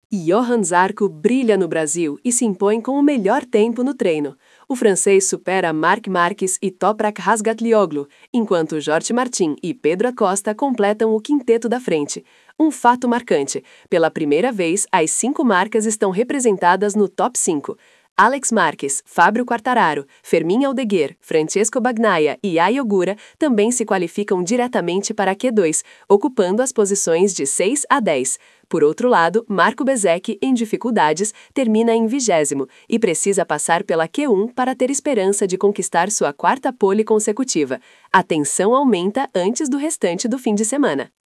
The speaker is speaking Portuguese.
Johan Zarco brilha no Brasil e se impõe com o melhor tempo no treino. O francês supera Marc Marques e Toprak Razgatlioglu, enquanto Jorge Martin e Pedro Acosta completam o quinteto da frente. Um fato marcante: pela primeira vez, as 5 marcas estão representadas no top 5. Alex Marques, Fábio Quartararo, Fermín Aldeguer, Francesco Bagnaia e Ai Ogura também se qualificam diretamente para a Q2, ocupando as posições de 6 a 10. Por outro lado, Marco Bezzecchi, em dificuldades, termina em 20º e precisa passar pela Q1 para ter esperança de conquistar sua 4ª pole consecutiva. A tensão aumenta antes do restante do fim de semana.